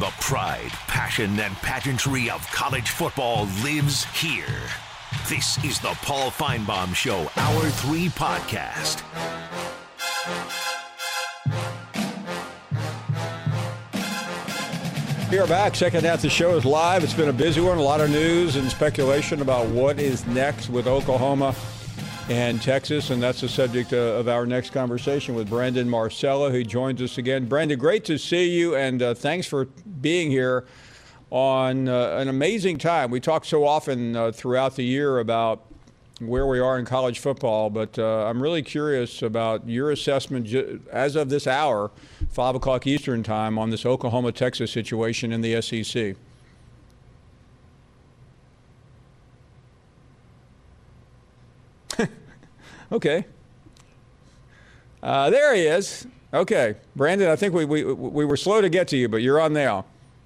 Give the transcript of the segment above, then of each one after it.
The pride, passion, and pageantry of college football lives here. This is the Paul Finebaum Show, Hour 3 podcast. We are back. Second half of the show is live. It's been a busy one. A lot of news and speculation about what is next with Oklahoma and Texas, and that's the subject of our next conversation with Brandon Marcello, who joins us again. Brandon, great to see you, and thanks for being here on an amazing time. We talk so often throughout the year about where we are in college football, but I'm really curious about your assessment as of this hour, 5 o'clock Eastern time, on this Oklahoma-Texas situation in the SEC. Okay. There he is. Okay. Brandon, I think we were slow to get to you, but you're on now.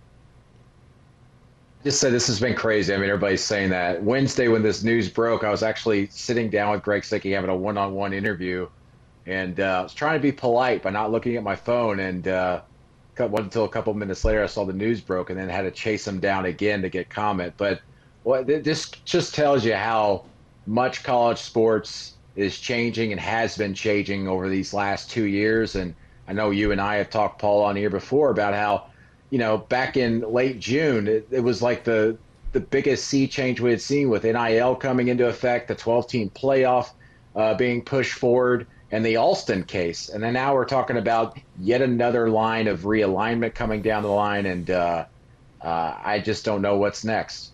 Just say this has been crazy. I mean, everybody's saying that. Wednesday, when this news broke, I was actually sitting down with Greg Sicky having a one-on-one interview, and I was trying to be polite by not looking at my phone. And wasn't until a couple minutes later I saw the news broke, and then had to chase him down again to get comment. But this just tells you how much college sports is changing and has been changing over these last 2 years. And I know you and I have talked, Paul, on here before about how, back in late June, it was like the biggest sea change we had seen, with NIL coming into effect, the 12-team playoff being pushed forward, and the Alston case. And then now we're talking about yet another line of realignment coming down the line, and I just don't know what's next.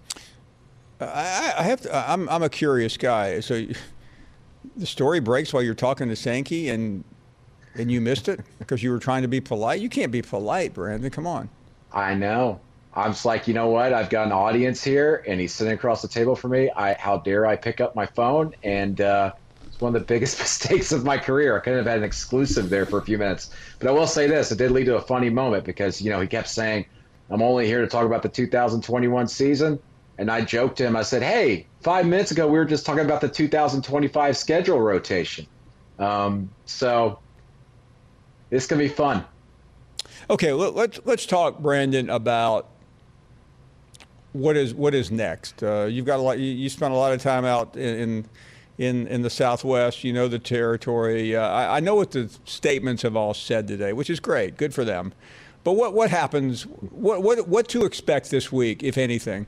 I'm a curious guy. So the story breaks while you're talking to Sankey, and you missed it because you were trying to be polite? You can't be polite, Brandon. Come on. I know. I'm just like, you know what? I've got an audience here, and he's sitting across the table from me. How dare I pick up my phone? And it's one of the biggest mistakes of my career. I couldn't have had an exclusive there for a few minutes. But I will say this. It did lead to a funny moment because, he kept saying, I'm only here to talk about the 2021 season. And I joked to him. I said, hey, 5 minutes ago, we were just talking about the 2025 schedule rotation. So it's going to be fun. Okay, let's talk, Brandon, about what is next. You've got a lot. You spent a lot of time out in the Southwest. You know the territory. I know what the statements have all said today, which is great. Good for them. But what happens? What to expect this week, if anything?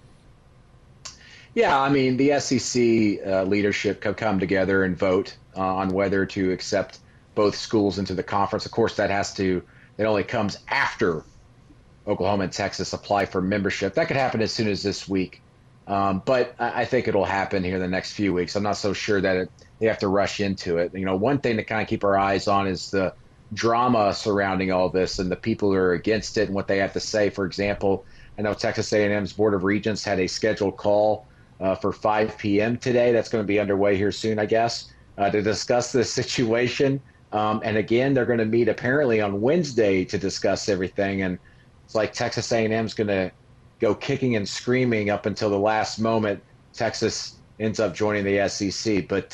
Yeah, I mean, the SEC leadership could come together and vote on whether to accept both schools into the conference. Of course, it only comes after Oklahoma and Texas apply for membership. That could happen as soon as this week. But I think it'll happen here in the next few weeks. I'm not so sure that they have to rush into it. One thing to kind of keep our eyes on is the drama surrounding all this and the people who are against it and what they have to say. For example, I know Texas A&M's Board of Regents had a scheduled call for 5 p.m. today. That's going to be underway here soon, I guess, to discuss this situation. And again, they're going to meet apparently on Wednesday to discuss everything. And it's like Texas A&M's going to go kicking and screaming up until the last moment. Texas ends up joining the SEC. But,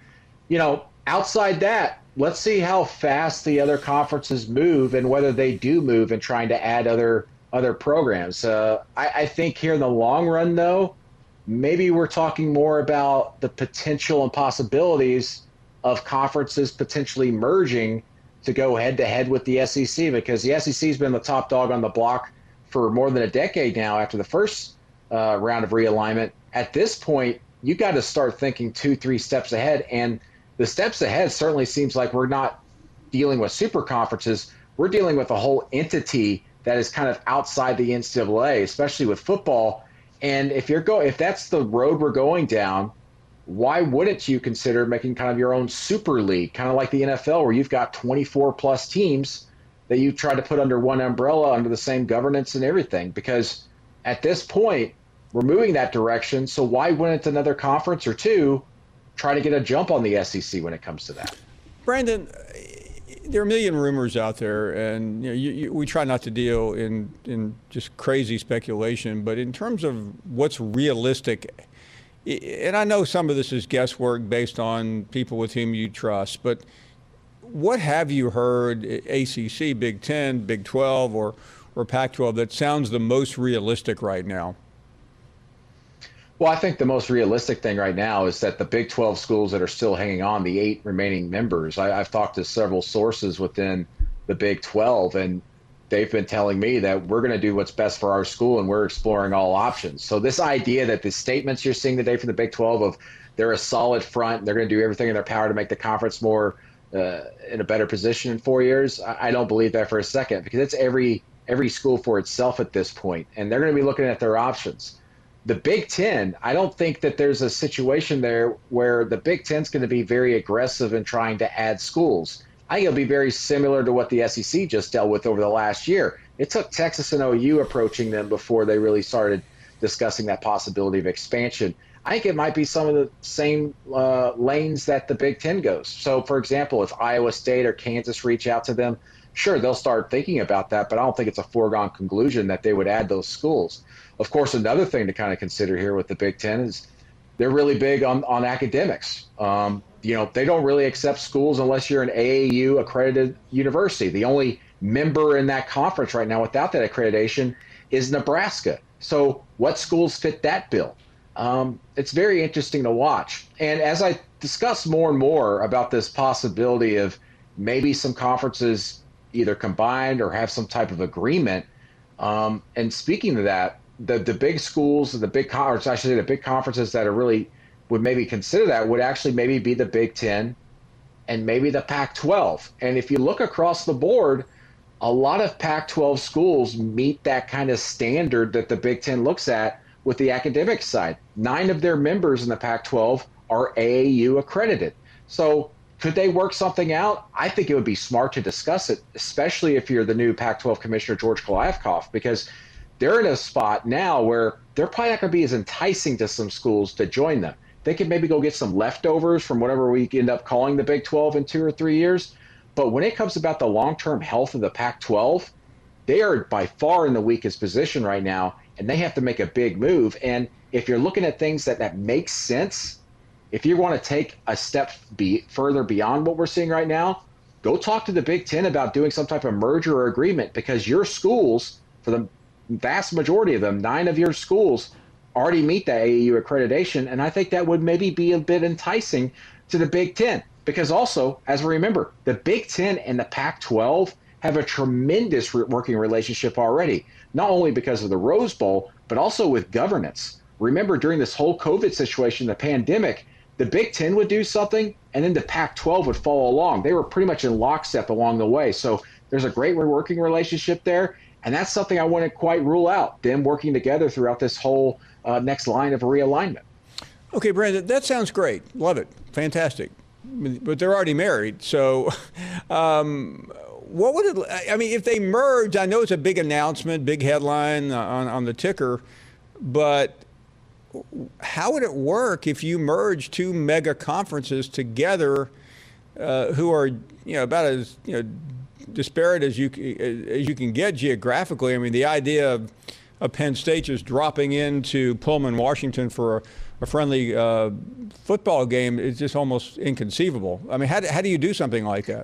outside that, let's see how fast the other conferences move and whether they do move in trying to add other programs. I think here in the long run, though, maybe we're talking more about the potential and possibilities of conferences potentially merging to go head-to-head with the SEC, because the SEC has been the top dog on the block for more than a decade now after the first round of realignment. At this point, you got to start thinking 2-3 steps ahead, and the steps ahead certainly seems like we're not dealing with super conferences. We're dealing with a whole entity that is kind of outside the NCAA, especially with football. And if that's the road we're going down, why wouldn't you consider making kind of your own super league, kind of like the NFL, where you've got 24 plus teams that you try to put under one umbrella, under the same governance and everything? Because at this point, we're moving that direction. So why wouldn't another conference or two try to get a jump on the SEC when it comes to that? Brandon, there are a million rumors out there, and we try not to deal in just crazy speculation. But in terms of what's realistic, and I know some of this is guesswork based on people with whom you trust, but what have you heard, ACC, Big Ten, Big 12, or Pac-12 that sounds the most realistic right now? Well, I think the most realistic thing right now is that the Big 12 schools that are still hanging on, the 8 remaining members, I've talked to several sources within the Big 12, and they've been telling me that we're going to do what's best for our school and we're exploring all options. So this idea that the statements you're seeing today from the Big 12 of they're a solid front, they're going to do everything in their power to make the conference more in a better position in 4 years, I don't believe that for a second, because it's every school for itself at this point, and they're going to be looking at their options. The Big Ten, I don't think that there's a situation there where the Big Ten's going to be very aggressive in trying to add schools. I think it'll be very similar to what the SEC just dealt with over the last year. It took Texas and OU approaching them before they really started discussing that possibility of expansion. I think it might be some of the same lanes that the Big Ten goes. So, for example, if Iowa State or Kansas reach out to them, sure, they'll start thinking about that, but I don't think it's a foregone conclusion that they would add those schools. Of course, another thing to kind of consider here with the Big Ten is they're really big on academics. They don't really accept schools unless you're an AAU accredited university. The only member in that conference right now without that accreditation is Nebraska. So what schools fit that bill? It's very interesting to watch. And as I discuss more and more about this possibility of maybe some conferences either combined or have some type of agreement, and speaking to that, the big schools and the big conferences, I should say the big conferences that are really would maybe consider that would actually maybe be the Big Ten and maybe the Pac-12. And if you look across the board, a lot of Pac-12 schools meet that kind of standard that the Big Ten looks at with the academic side. 9 of their members in the Pac-12 are AAU accredited. So could they work something out? I think it would be smart to discuss it, especially if you're the new Pac-12 commissioner, George Kliavkoff, because they're in a spot now where they're probably not going to be as enticing to some schools to join them. They could maybe go get some leftovers from whatever we end up calling the Big 12 in 2 or 3 years. But when it comes about the long-term health of the Pac-12, they are by far in the weakest position right now, and they have to make a big move. And if you're looking at things that make sense, if you want to take a step further beyond what we're seeing right now, go talk to the Big Ten about doing some type of merger or agreement, because your schools, for the vast majority of them, 9 of your schools already meet the AAU accreditation, and I think that would maybe be a bit enticing to the Big Ten. Because also, as we remember, the Big Ten and the Pac-12 have a tremendous working relationship already, not only because of the Rose Bowl, but also with governance. Remember, during this whole COVID situation, the pandemic, the Big Ten would do something, and then the Pac-12 would follow along. They were pretty much in lockstep along the way. So there's a great working relationship there, and that's something I wouldn't quite rule out, them working together throughout this whole next line of realignment. Okay, Brandon, that sounds great. Love it. Fantastic. But they're already married. So what would it, I mean, if they merge, I know it's a big announcement, big headline on the ticker, but how would it work if you merge 2 mega conferences together who are, about as, disparate as you can get geographically? I mean, the idea of Penn State just dropping into Pullman, Washington for a friendly football game is just almost inconceivable. I mean, how do you do something like that?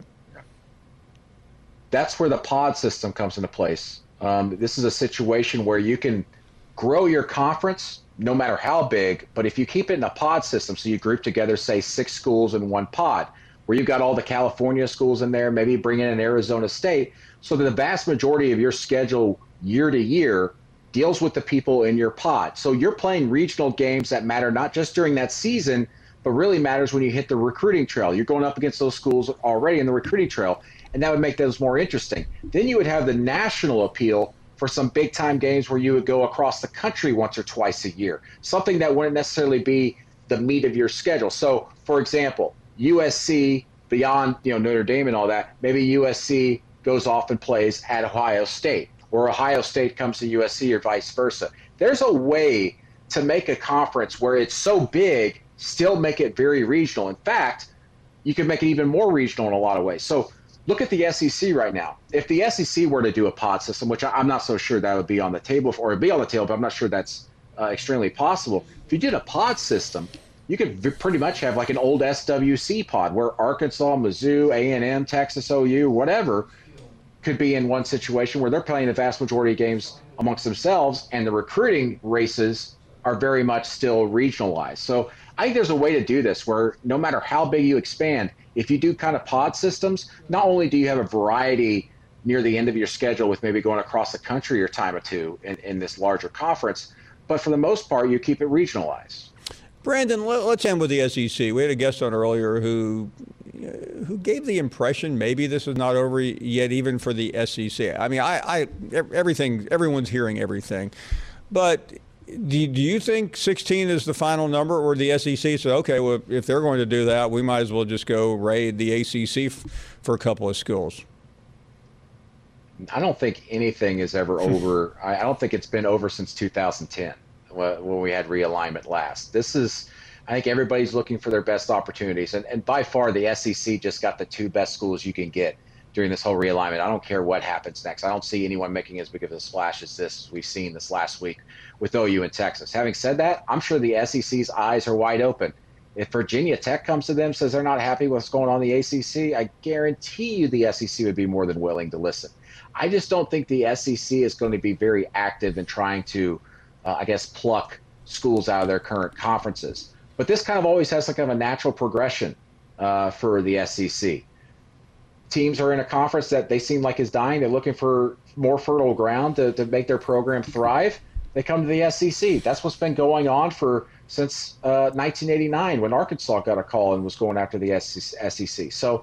That's where the pod system comes into place. This is a situation where you can grow your conference no matter how big, but if you keep it in a pod system, so you group together, say, 6 schools in one pod, where you've got all the California schools in there, maybe bring in an Arizona State, so that the vast majority of your schedule year to year deals with the people in your pod. So you're playing regional games that matter not just during that season, but really matters when you hit the recruiting trail. You're going up against those schools already in the recruiting trail, and that would make those more interesting. Then you would have the national appeal for some big-time games where you would go across the country once or twice a year, something that wouldn't necessarily be the meat of your schedule. So, for example, USC, beyond Notre Dame and all that, maybe USC goes off and plays at Ohio State, or Ohio State comes to USC, or vice versa. There's a way to make a conference where it's so big, still make it very regional. In fact, you can make it even more regional in a lot of ways. So look at the SEC right now. If the SEC were to do a pod system, which I'm not so sure that would be on the table, or it'd be on the table, but I'm not sure that's extremely possible. If you did a pod system, you could pretty much have like an old SWC pod where Arkansas, Mizzou, A&M, Texas, OU, whatever, could be in one situation where they're playing the vast majority of games amongst themselves, and the recruiting races are very much still regionalized. So I think there's a way to do this where no matter how big you expand, if you do kind of pod systems, not only do you have a variety near the end of your schedule with maybe going across the country or time or two in this larger conference, but for the most part, you keep it regionalized. Brandon, let's end with the SEC. We had a guest on earlier who gave the impression maybe this is not over yet, even for the SEC. I mean, everyone's hearing everything. But do you think 16 is the final number, or the SEC said, okay, well, if they're going to do that, we might as well just go raid the ACC for a couple of schools? I don't think anything is ever over. I don't think it's been over since 2010 when we had realignment last. I think everybody's looking for their best opportunities. And by far, the SEC just got the two best schools you can get during this whole realignment. I don't care what happens next. I don't see anyone making as big of a splash as we've seen this last week with OU and Texas. Having said that, I'm sure the SEC's eyes are wide open. If Virginia Tech comes to them, says they're not happy with what's going on in the ACC, I guarantee you the SEC would be more than willing to listen. I just don't think the SEC is going to be very active in trying to, pluck schools out of their current conferences. But this kind of always has like kind of a natural progression for the SEC. Teams are in a conference that they seem like is dying. They're looking for more fertile ground to make their program thrive. They come to the SEC. That's what's been going on since 1989 when Arkansas got a call and was going after the SEC. So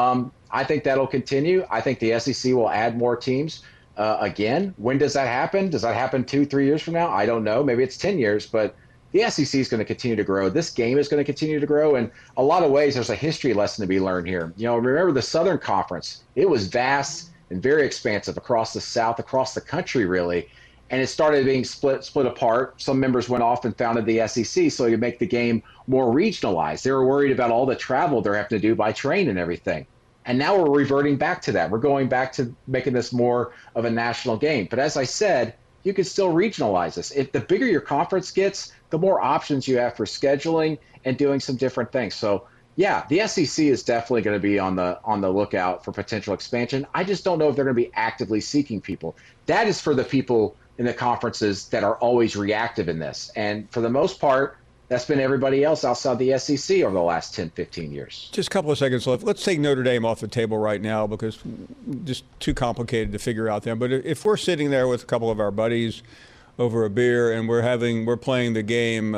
I think that'll continue. I think the SEC will add more teams. Again, when does that happen? Does that happen 2-3 years from now? I don't know. Maybe it's 10 years, but the SEC is going to continue to grow. This game is going to continue to grow. In a lot of ways, there's a history lesson to be learned here. Remember the Southern Conference. It was vast and very expansive across the South, across the country, really. And it started being split apart. Some members went off and founded the SEC so to make the game more regionalized. They were worried about all the travel they're having to do by train and everything. And now we're reverting back to that. We're going back to making this more of a national game. But as I said, you can still regionalize this. If the bigger your conference gets, the more options you have for scheduling and doing some different things. So, yeah, the SEC is definitely going to be on the lookout for potential expansion. I just don't know if they're going to be actively seeking people. That is for the people in the conferences that are always reactive in this. And for the most part, that's been everybody else outside the SEC over the last 10, 15 years. Just a couple of seconds left. Let's take Notre Dame off the table right now because just too complicated to figure out them. But if we're sitting there with a couple of our buddies over a beer and we're playing the game,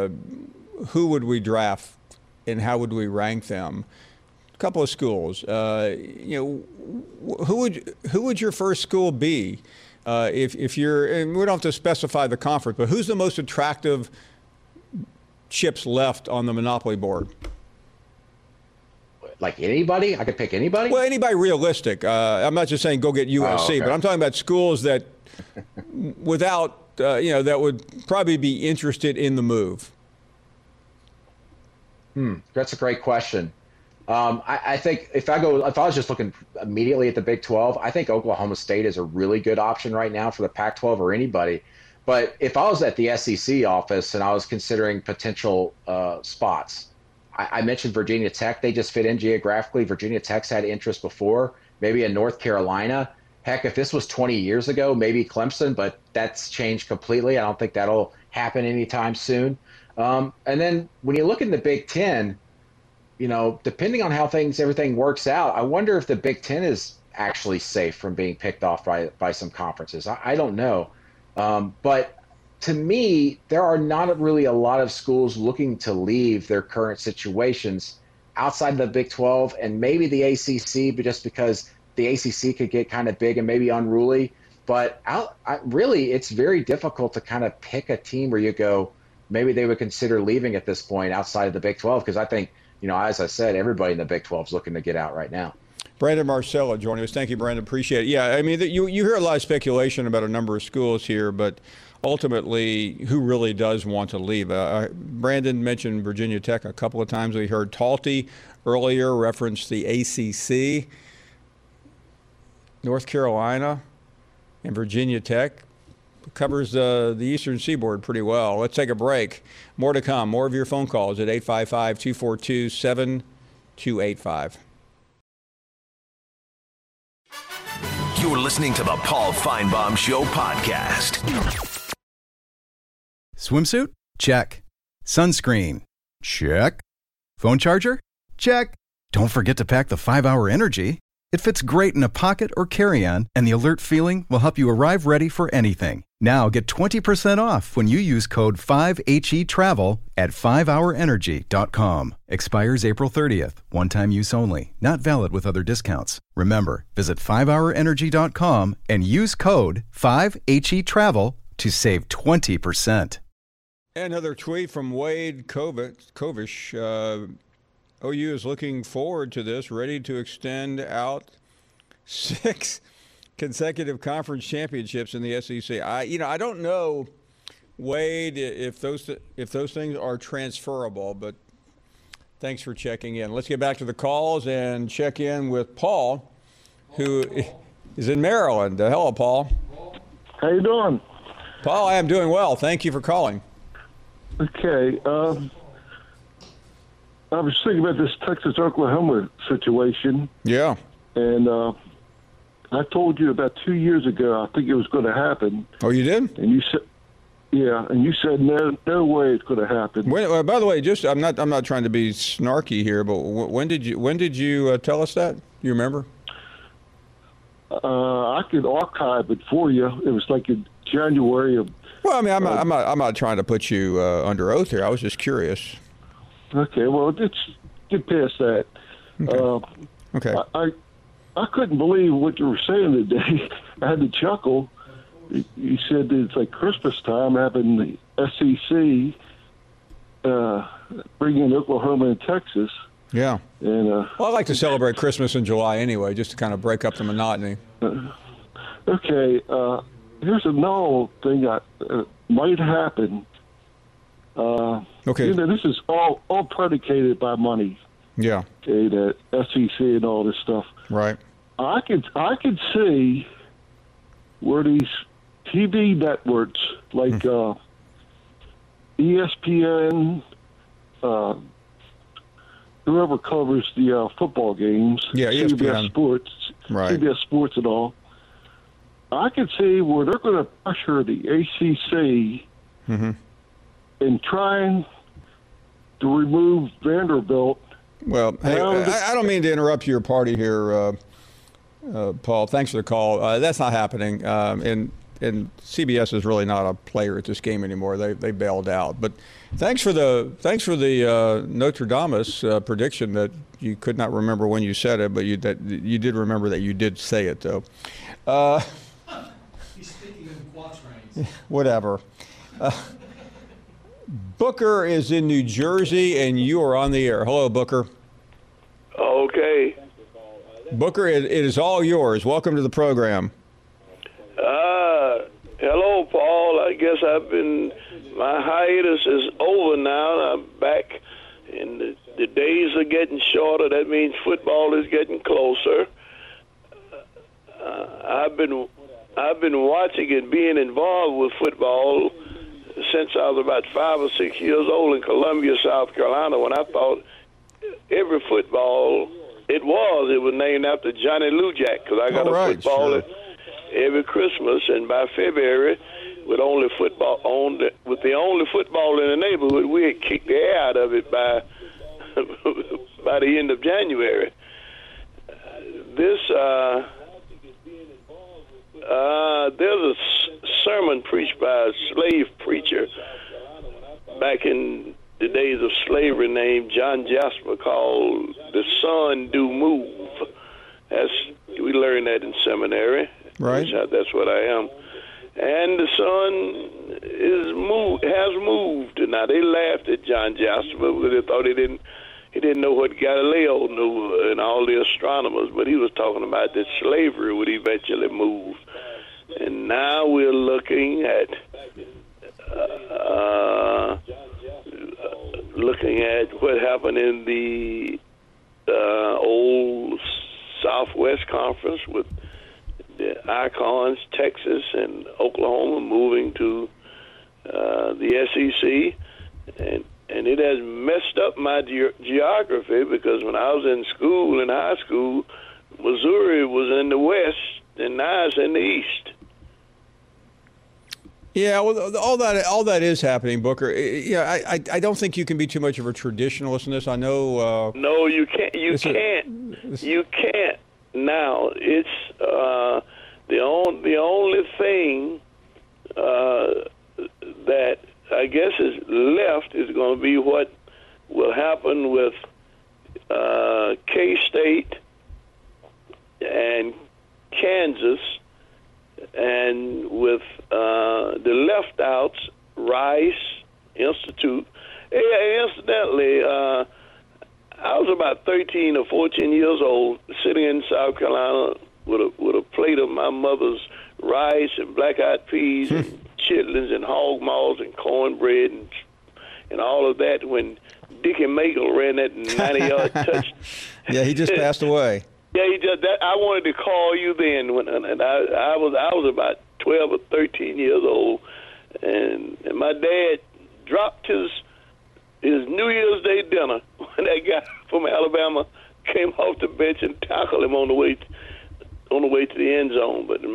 who would we draft and how would we rank them? A couple of schools. Who would your first school be? If you're, and we don't have to specify the conference, but who's the most attractive chips left on the Monopoly board? Like anybody? I could pick anybody? Well, anybody realistic. I'm not just saying go get USC, okay. But I'm talking about schools that without, that would probably be interested in the move. That's a great question. I think if I was just looking immediately at the Big 12, I think Oklahoma State is a really good option right now for the Pac-12 or anybody. But if I was at the SEC office and I was considering potential spots, I mentioned Virginia Tech. They just fit in geographically. Virginia Tech's had interest before, maybe in North Carolina. Heck, if this was 20 years ago, maybe Clemson, but that's changed completely. I don't think that'll happen anytime soon. And then when you look in the Big Ten, depending on how everything works out, I wonder if the Big Ten is actually safe from being picked off by some conferences. I don't know. But to me, there are not really a lot of schools looking to leave their current situations outside the Big 12 and maybe the ACC, but just because the ACC could get kind of big and maybe unruly. But really, it's very difficult to kind of pick a team where you go, maybe they would consider leaving at this point outside of the Big 12, because I think, as I said, everybody in the Big 12 is looking to get out right now. Brandon Marcello joining us. Thank you, Brandon. Appreciate it. Yeah, I mean, you hear a lot of speculation about a number of schools here, but ultimately, who really does want to leave? Brandon mentioned Virginia Tech a couple of times. We heard Talty earlier reference the ACC. North Carolina and Virginia Tech covers the Eastern Seaboard pretty well. Let's take a break. More to come. More of your phone calls at 855-242-7285. You're listening to the Paul Feinbaum Show podcast. Swimsuit? Check. Sunscreen? Check. Phone charger? Check. Don't forget to pack the 5-Hour Energy. It fits great in a pocket or carry-on, and the alert feeling will help you arrive ready for anything. Now get 20% off when you use code 5HETRAVEL at 5hourenergy.com. Expires April 30th. One-time use only. Not valid with other discounts. Remember, visit 5hourenergy.com and use code 5HETRAVEL to save 20%. Another tweet from Wade Kovish. OU is looking forward to this, ready to extend out 6 consecutive conference championships in the SEC. I don't know, Wade, if those things are transferable, but thanks for checking in. Let's get back to the calls and check in with Paul, who is in Maryland. Hello, Paul. How you doing? Paul, I am doing well. Thank you for calling. Okay. I was thinking about this Texas-Oklahoma situation. Yeah. And I told you about 2 years ago I think it was going to happen. Oh, you did? And you said, yeah, and you said no way it's going to happen. By the way, I'm not trying to be snarky here, but when did you tell us that? You remember? I could archive it for you. It was like in January of. Well, I mean, I'm not trying to put you under oath here. I was just curious. Okay, well, let's get past that. Okay. I couldn't believe what you were saying today. I had to chuckle. You said that it's like Christmas time having the SEC bring in Oklahoma and Texas. Yeah. And well, I like to celebrate Christmas in July anyway, just to kind of break up the monotony. Okay. Here's another thing that might happen. Okay. This is all predicated by money. Yeah. Okay, the SEC and all this stuff. Right. I could see where these TV networks like ESPN, whoever covers the football games, yeah, ESPN. CBS Sports, right. CBS Sports and all. I could see where they're going to pressure the ACC in trying to remove Vanderbilt. Well, hey, I don't mean to interrupt your party here, Paul. Thanks for the call. That's not happening. And CBS is really not a player at this game anymore. They bailed out. But thanks for the Notre Dame prediction that you could not remember when you said it, but you did remember that you did say it though. He's speaking in quatrains. Whatever. Booker is in New Jersey, and you are on the air. Hello, Booker. Okay. Booker, it is all yours. Welcome to the program. Hello, Paul. I guess my hiatus is over now. I'm back, and the days are getting shorter. That means football is getting closer. I've been watching and being involved with football since I was about 5 or 6 years old in Columbia, South Carolina, when I thought every football it was named after Johnny Lujack, because I got a football every Christmas, and by February, with the only football in the neighborhood, we had kicked the air out of it by the end of January. There's a sermon preached by a slave preacher back in the days of slavery named John Jasper called "The Sun Do Move." We learned that in seminary. Right. That's what I am. And the sun has moved. Now they laughed at John Jasper because they thought he didn't know what Galileo knew and all the astronomers, but he was talking about that slavery would eventually move. And now we're looking at what happened in the old Southwest Conference with the Icons, Texas and Oklahoma moving to the SEC, and it has messed up my geography, because when I was in high school, Missouri was in the West and now it's in the East. Yeah, well, all that is happening, Booker. Yeah, I don't think you can be too much of a traditionalist in this. I know. No, you can't. You can't. Now it's the only thing that I guess is left is going to be what will happen with K-State and Kansas, and with the left outs, Rice Institute. Hey, incidentally, I was about 13 or 14 years old, sitting in South Carolina with a plate of my mother's rice and black-eyed peas and chitlins and hog maws and cornbread and all of that when Dickie Magle ran that 90-yard touch. Yeah, he just passed away. Yeah, he just. I wanted to call you then, and I was about 12 or 13 years old, and my dad dropped his New Year's Day dinner when that guy from Alabama came off the bench and tackled him on the way to the end zone. But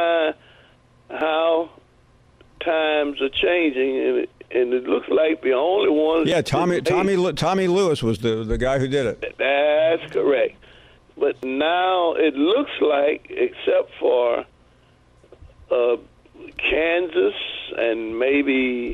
how times are changing, and it looks like the only one. Yeah, Tommy Lewis was the guy who did it. That's correct. But now it looks like, except for Kansas and maybe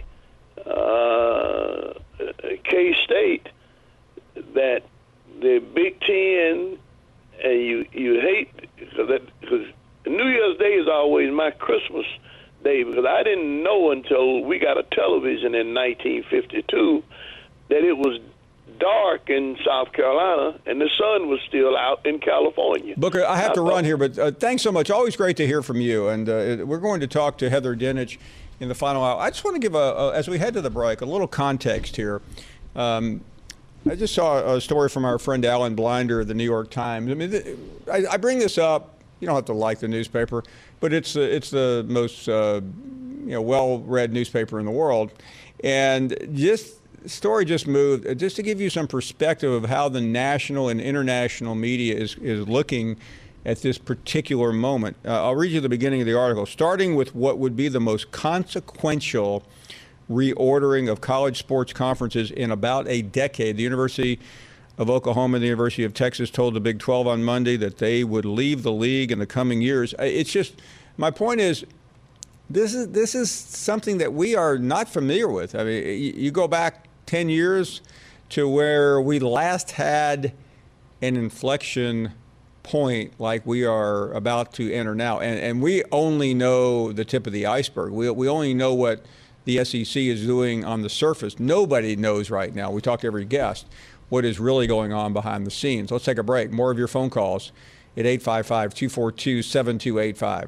K-State, that the Big Ten, and you hate because New Year's Day is always my Christmas day, because I didn't know until we got a television in 1952 that it was dark in South Carolina and the sun was still out in California. Booker, I have to run here, but thanks so much. Always great to hear from you. And we're going to talk to Heather Dinich in the final hour. I just want to give, as we head to the break, a little context here. I just saw a story from our friend Alan Blinder of the New York Times. I mean, I bring this up. You don't have to like the newspaper, but it's the most well-read newspaper in the world. And just story just moved, just to give you some perspective of how the national and international media is looking at this particular moment. I'll read you the beginning of the article, starting with what would be the most consequential reordering of college sports conferences in about a decade. The University of Oklahoma and the University of Texas told the Big 12 on Monday that they would leave the league in the coming years. It's just, my point is, this is something that we are not familiar with. I mean, you go back 10 years to where we last had an inflection point like we are about to enter now. And we only know the tip of the iceberg. We only know what the SEC is doing on the surface. Nobody knows right now. We talk to every guest what is really going on behind the scenes. Let's take a break. More of your phone calls at 855-242-7285.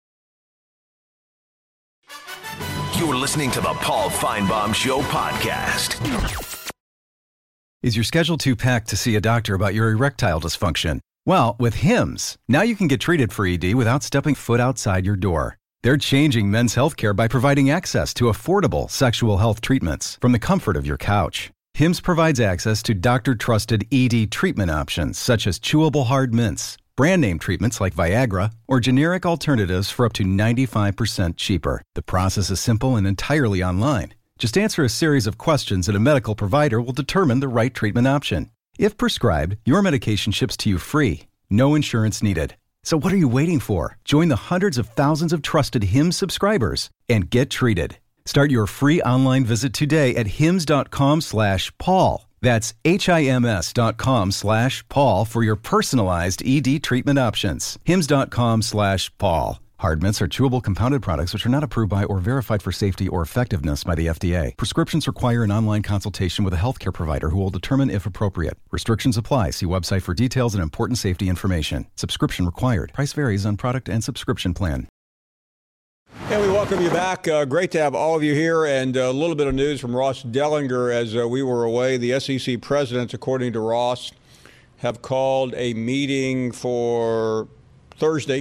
You're listening to the Paul Feinbaum Show podcast. Is your schedule too packed to see a doctor about your erectile dysfunction? Well, with Hims, now you can get treated for ED without stepping foot outside your door. They're changing men's healthcare by providing access to affordable sexual health treatments from the comfort of your couch. Hims provides access to doctor-trusted ED treatment options such as chewable hard mints, brand name treatments like Viagra, or generic alternatives for up to 95% cheaper. The process is simple and entirely online. Just answer a series of questions and a medical provider will determine the right treatment option. If prescribed, your medication ships to you free. No insurance needed. So what are you waiting for? Join the hundreds of thousands of trusted Hims subscribers and get treated. Start your free online visit today at hims.com/Paul. That's HIMS.com/Paul for your personalized ED treatment options. HIMS.com/Paul. Hard mints are chewable compounded products which are not approved by or verified for safety or effectiveness by the FDA. Prescriptions require an online consultation with a healthcare provider who will determine if appropriate. Restrictions apply. See website for details and important safety information. Subscription required. Price varies on product and subscription plan. And we welcome you back. Great to have all of you here. And a little bit of news from Ross Dellinger as we were away. The SEC presidents, according to Ross, have called a meeting for Thursday.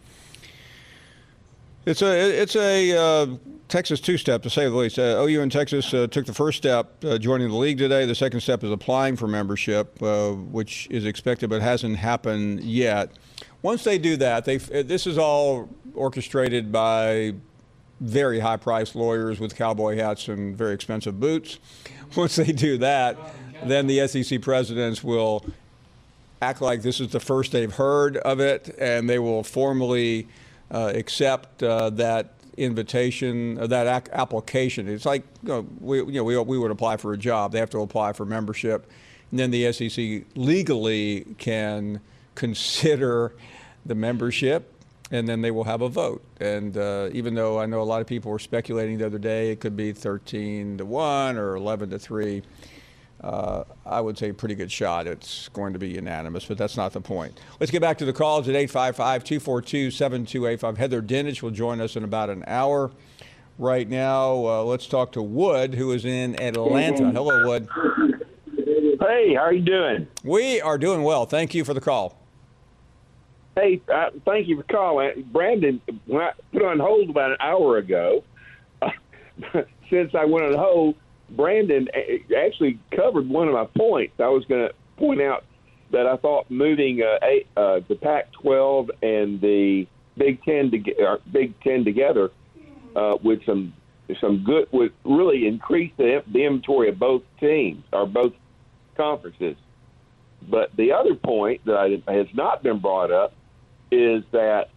It's a Texas two-step, to say the least. OU and Texas took the first step, joining the league today. The second step is applying for membership, which is expected but hasn't happened yet. once they do that, this is all orchestrated by very high-priced lawyers with cowboy hats and very expensive boots. Once they do that, then the SEC presidents will act like this is the first they've heard of it, and they will formally accept that invitation, that application. It's like we would apply for a job. They have to apply for membership, and then the SEC legally can consider the membership, and then they will have a vote. And even though I know a lot of people were speculating the other day, it could be 13-1 or 11-3. I would say a pretty good shot. It's going to be unanimous, but that's not the point. Let's get back to the calls at 855-242-7285. Heather Dinich will join us in about an hour. Right now, let's talk to Wood, who is in Atlanta. Hello, Wood. Hey, how are you doing? We are doing well. Thank you for the call. Hey, thank you for calling. Brandon, when I put on hold about an hour ago, since I went on hold, Brandon actually covered one of my points. I was going to point out that I thought moving the Pac-12 and the Big Ten together with some good would really increase the inventory of both teams or both conferences. But the other point that has not been brought up is that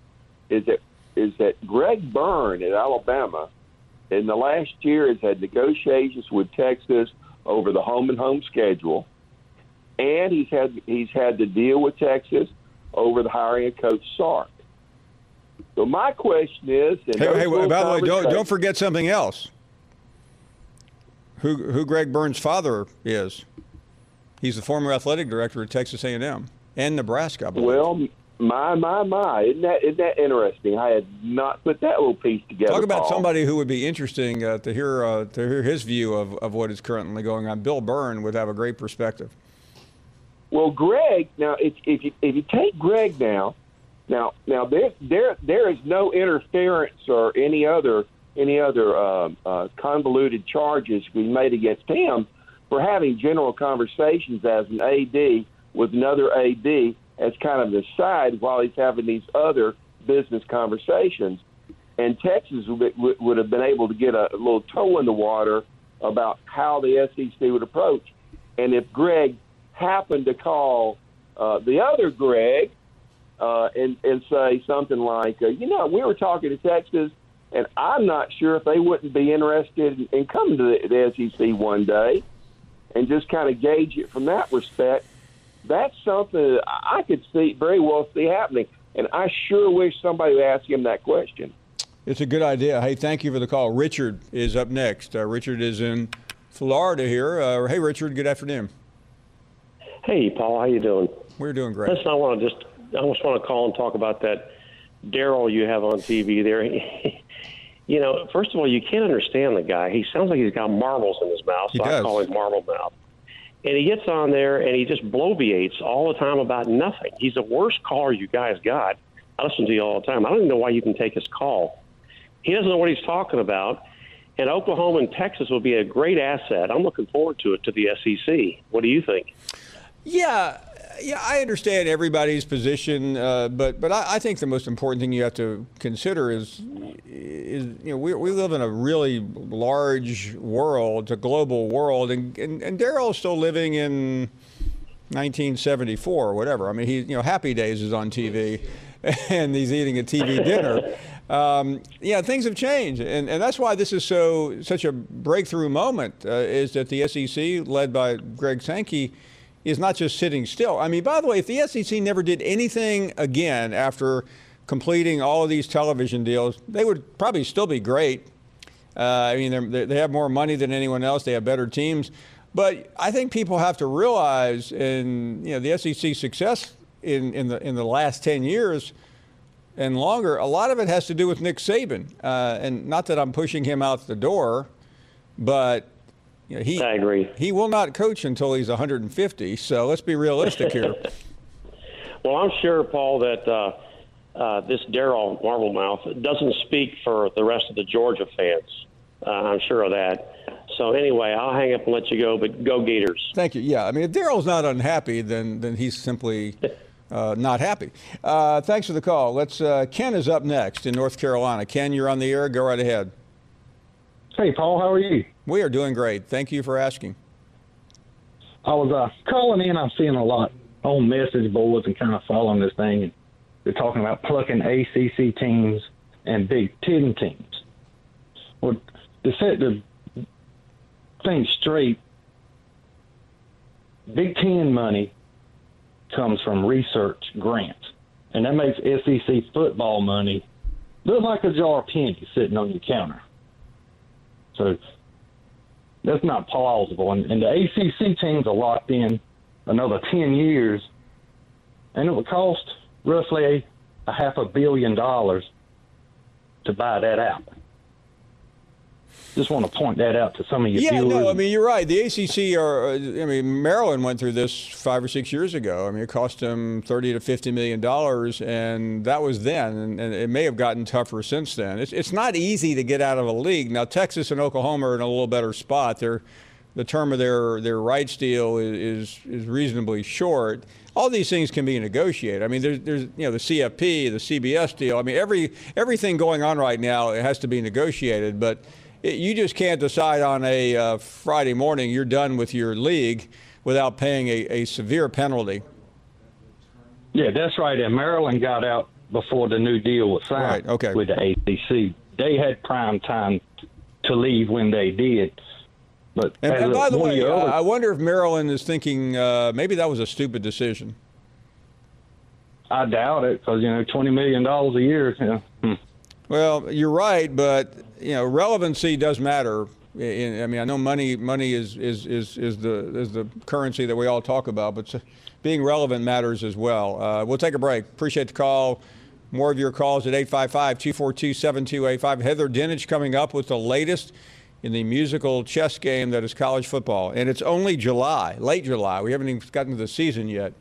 Greg Byrne at Alabama in the last year has had negotiations with Texas over the home and home schedule, and he's had to deal with Texas over the hiring of Coach Sark. So my question is, hey, by the way, don't forget something else. Who Greg Byrne's father is? He's the former athletic director at Texas A&M and Nebraska, I believe. Well, my. Isn't that interesting? I had not put that little piece together. Talk about Paul. Somebody who would be interesting to hear his view of what is currently going on. Bill Byrne would have a great perspective. Well, Greg, now if you take Greg now there is no interference or any other convoluted charges being made against him for having general conversations as an AD with another AD as kind of the side while he's having these other business conversations. And Texas would have been able to get a little toe in the water about how the SEC would approach. And if Greg happened to call the other Greg and say something like, we were talking to Texas, and I'm not sure if they wouldn't be interested in coming to the SEC one day, and just kind of gauge it from that respect, that's something that I could very well see happening. And I sure wish somebody would ask him that question. It's a good idea. Hey, thank you for the call. Richard is up next. Richard is in Florida here. Hey, Richard, good afternoon. Hey, Paul, how you doing? We're doing great. Listen, I just want to call and talk about that Darryl you have on TV there. First of all, you can't understand the guy. He sounds like he's got marbles in his mouth, so I call him Marble Mouth. And he gets on there and he just bloviates all the time about nothing. He's the worst caller you guys got. I listen to you all the time. I don't even know why you can take his call. He doesn't know what he's talking about. And Oklahoma and Texas will be a great asset. I'm looking forward to it, to the SEC. What do you think? Yeah, I understand everybody's position, but I think the most important thing you have to consider is we live in a really large world, a global world, and Darryl's still living in 1974 or whatever. I mean, Happy Days is on TV, and he's eating a TV dinner. Things have changed, and that's why this is such a breakthrough moment. Is that the SEC, led by Greg Sankey, is not just sitting still. I mean, by the way, if the SEC never did anything again after completing all of these television deals, they would probably still be great. They have more money than anyone else. They have better teams. But I think people have to realize, the SEC success in the last 10 years and longer, a lot of it has to do with Nick Saban. And not that I'm pushing him out the door, but I agree. He will not coach until he's 150, so let's be realistic here. Well, I'm sure, Paul, that this Darryl Marblemouth doesn't speak for the rest of the Georgia fans. I'm sure of that. So anyway, I'll hang up and let you go, but go Gators. Thank you. Yeah, I mean, if Darryl's not unhappy, then he's simply not happy. Thanks for the call. Ken is up next in North Carolina. Ken, you're on the air. Go right ahead. Hey, Paul. How are you? We are doing great. Thank you for asking. I was calling in. I'm seeing a lot on message boards and kind of following this thing. And they're talking about plucking ACC teams and Big Ten teams. Well, to set the thing straight, Big Ten money comes from research grants, and that makes SEC football money look like a jar of pennies sitting on your counter. So that's not plausible. And the ACC teams are locked in another 10 years, and it would cost roughly $500 million to buy that out. Just want to point that out to some of your viewers. Yeah, no, I mean, you're right. The ACC Maryland went through this 5 or 6 years ago. I mean, it cost them $30 to $50 million, and that was then, and it may have gotten tougher since then. It's not easy to get out of a league. Now, Texas and Oklahoma are in a little better spot. The term of their rights deal is reasonably short. All these things can be negotiated. I mean, there's the CFP, the CBS deal. I mean, everything going on right now, it has to be negotiated, but you just can't decide on a Friday morning you're done with your league without paying a severe penalty. Yeah, that's right. And Maryland got out before the new deal was signed with the ACC. They had prime time to leave when they did. But and by the way, I wonder if Maryland is thinking maybe that was a stupid decision. I doubt it because, $20 million a year. Well, you're right, but relevancy does matter. I mean, I know money is the currency that we all talk about, but being relevant matters as well. We'll take a break. Appreciate the call. More of your calls at 855-242-7285. Heather Dinich coming up with the latest in the musical chess game that is college football, and it's only July, late July. We haven't even gotten to the season yet.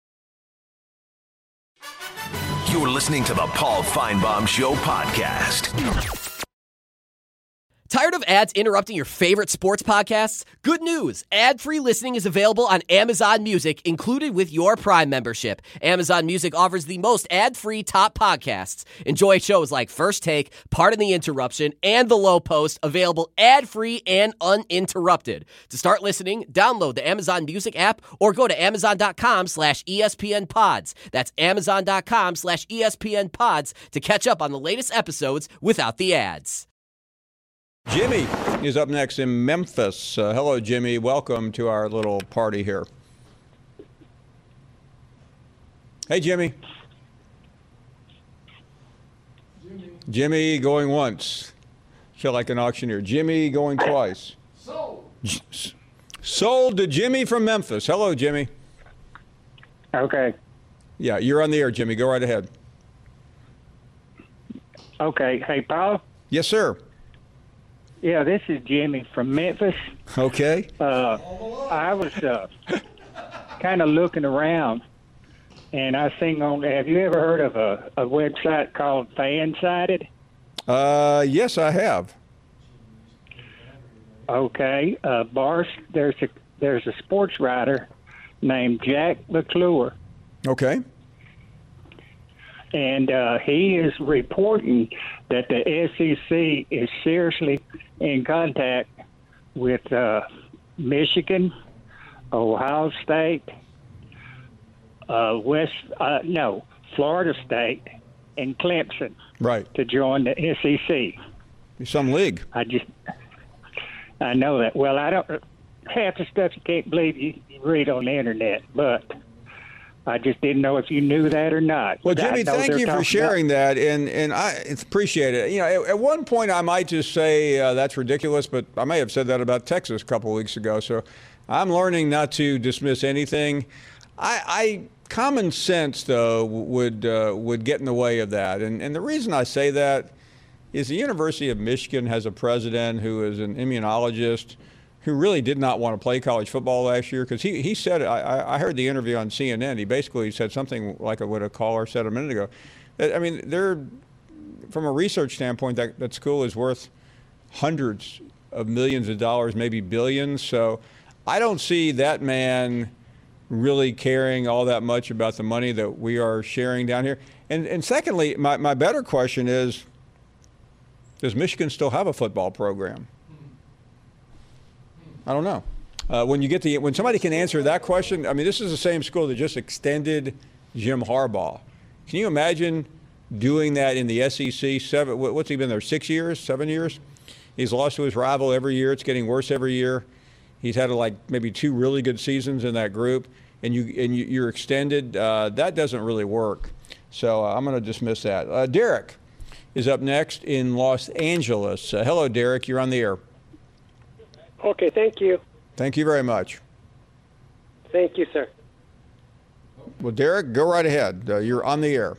You're listening to the Paul Feinbaum Show podcast. Tired of ads interrupting your favorite sports podcasts? Good news! Ad-free listening is available on Amazon Music, included with your Prime membership. Amazon Music offers the most ad-free top podcasts. Enjoy shows like First Take, Pardon the Interruption, and The Low Post, available ad-free and uninterrupted. To start listening, download the Amazon Music app or go to amazon.com/ESPN Pods. That's amazon.com/ESPN Pods to catch up on the latest episodes without the ads. Jimmy is up next in Memphis. Hello, Jimmy. Welcome to our little party here. Hey, Jimmy. Jimmy going once. Feel like an auctioneer. Jimmy going twice. Sold to Jimmy from Memphis. Hello, Jimmy. Okay. Yeah, you're on the air, Jimmy. Go right ahead. Okay. Hey, Paul? Yes, sir. Yeah, this is Jimmy from Memphis. Okay. I was kind of looking around, and I seen have you ever heard of a website called Fansided? Yes, I have. Okay. There's a sports writer named Jack McClure. Okay. And he is reporting that the SEC is seriously in contact with Michigan, Ohio State, Florida State, and Clemson. Right. To join the SEC. Some league. I know that. Well, I don't. Half the stuff you can't believe you read on the internet, but I just didn't know if you knew that or not. Well, Jimmy, thank you for sharing that, and I appreciate it. At one point I might just say that's ridiculous, but I may have said that about Texas a couple of weeks ago. So I'm learning not to dismiss anything. Common sense, though, would get in the way of that, and the reason I say that is the University of Michigan has a president who is an immunologist who really did not want to play college football last year, because he said, I heard the interview on CNN, he basically said something like what a caller said a minute ago. I mean, from a research standpoint, that school is worth hundreds of millions of dollars, maybe billions. So I don't see that man really caring all that much about the money that we are sharing down here. And secondly, my better question is, does Michigan still have a football program? I don't know. When somebody can answer that question, I mean, this is the same school that just extended Jim Harbaugh. Can you imagine doing that in the SEC? What's he been there, 6 years, 7 years? He's lost to his rival every year. It's getting worse every year. He's had maybe 2 really good seasons in that group, and you're extended. That doesn't really work. So I'm going to dismiss that. Derek is up next in Los Angeles. Hello, Derek. You're on the air. Okay, thank you. Thank you very much. Thank you, sir. Well, Derek, go right ahead. You're on the air.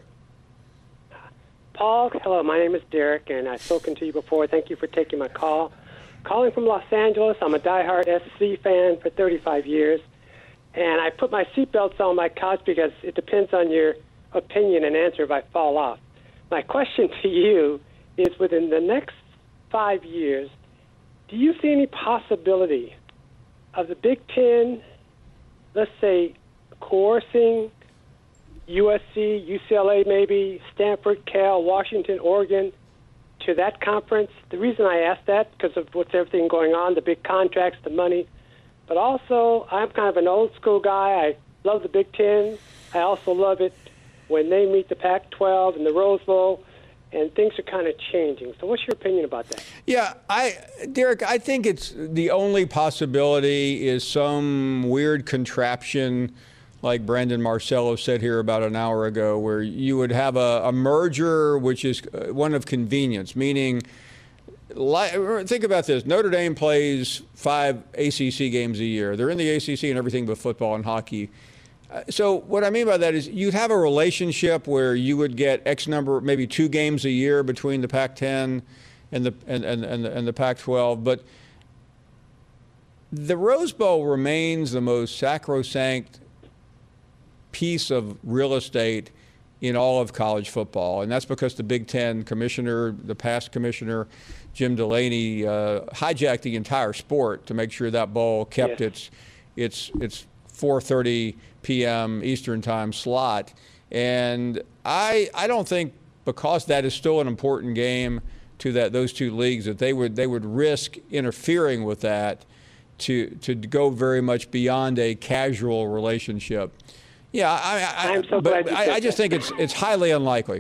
Paul, hello. My name is Derek, and I've spoken to you before. Thank you for taking my call. Calling from Los Angeles. I'm a diehard SC fan for 35 years, and I put my seatbelts on my couch because it depends on your opinion and answer if I fall off. My question to you is, within the next 5 years, do you see any possibility of the Big Ten, let's say, coercing USC, UCLA maybe, Stanford, Cal, Washington, Oregon, to that conference? The reason I ask that, because of what's everything going on, the big contracts, the money, but also I'm kind of an old school guy. I love the Big Ten. I also love it when they meet the Pac-12 and the Rose Bowl, and things are kind of changing. So what's your opinion about that? Yeah, Derek, I think it's the only possibility is some weird contraption like Brandon Marcello said here about an hour ago, where you would have a merger which is one of convenience, meaning, think about this. Notre Dame plays 5 ACC games a year. They're in the ACC and everything but football and hockey. So what I mean by that is you'd have a relationship where you would get X number, maybe 2 games a year between the Pac-10 and the Pac-12, but the Rose Bowl remains the most sacrosanct piece of real estate in all of college football, and that's because the Big Ten commissioner, the past commissioner, Jim Delaney, hijacked the entire sport to make sure that bowl kept its 4:30 p.m. Eastern time slot. And I don't think, because that is still an important game to those 2 leagues, that they would risk interfering with that to go very much beyond a casual relationship. Yeah, I'm so glad you said I just think it's highly unlikely.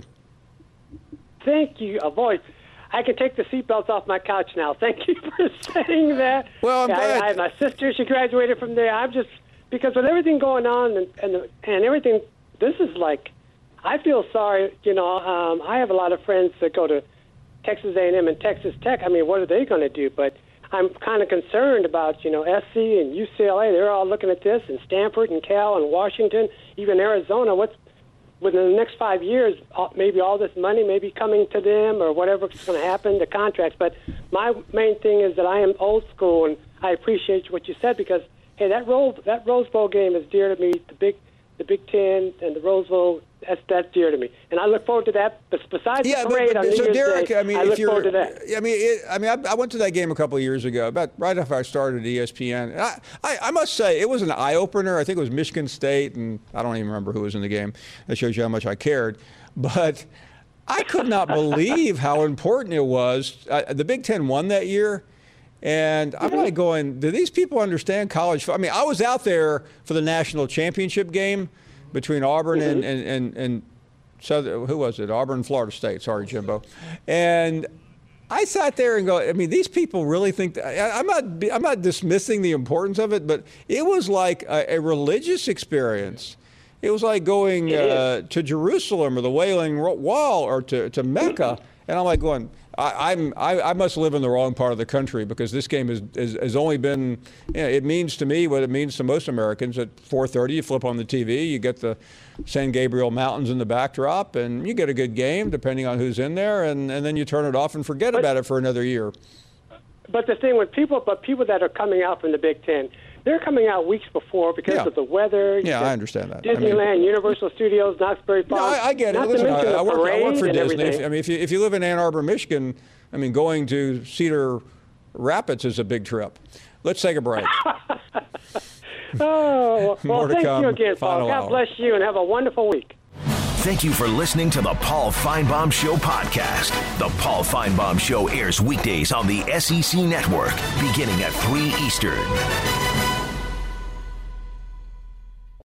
Thank you. Avoid. I can take the seatbelts off my couch now. Thank you for saying that. Well, I'm glad. I have my sister. She graduated from there. I'm just, because with everything going on and everything, this is like, I feel sorry. I have a lot of friends that go to Texas A&M and Texas Tech. I mean, what are they going to do? But I'm kind of concerned about, SC and UCLA. They're all looking at this, and Stanford and Cal and Washington, even Arizona. What's within the next 5 years? Maybe all this money may be coming to them, or whatever's going to happen, the contracts. But my main thing is that I am old school, and I appreciate what you said, because hey, that Rose Bowl game is dear to me. The Big Ten and the Rose Bowl, that's dear to me, and I look forward to that. But besides the parade on New Year's Derek, Day, I look forward to that. I went to that game a couple of years ago, about right after I started at ESPN. And I must say, it was an eye opener. I think it was Michigan State, and I don't even remember who was in the game. That shows you how much I cared. But I could not believe how important it was. The Big Ten won that year. And I'm like going, do these people understand college football? I mean, I was out there for the national championship game between Auburn and Southern, who was it? Auburn, Florida State. Sorry, Jimbo. And I sat there and go, I mean, these people really think that, I'm not dismissing the importance of it, but it was like a religious experience. It was like going to Jerusalem or the Wailing Wall or to Mecca. And I'm like going, I must live in the wrong part of the country, because this game has only been, it means to me what it means to most Americans. At 4:30, you flip on the TV, you get the San Gabriel Mountains in the backdrop, and you get a good game depending on who's in there, and then you turn it off and forget about it for another year. But the thing with people that are coming out from the Big Ten, they're coming out weeks before because of the weather. Yeah, I understand that. Disneyland, Universal Studios, Knoxbury Farm. No, I get it. Listen, I work for Disney. I mean, if you live in Ann Arbor, Michigan, I mean, going to Cedar Rapids is a big trip. Let's take a break. Oh, well, thank you again, Paul. God bless you, and have a wonderful week. Thank you for listening to the Paul Finebaum Show podcast. The Paul Finebaum Show airs weekdays on the SEC Network, beginning at 3 Eastern.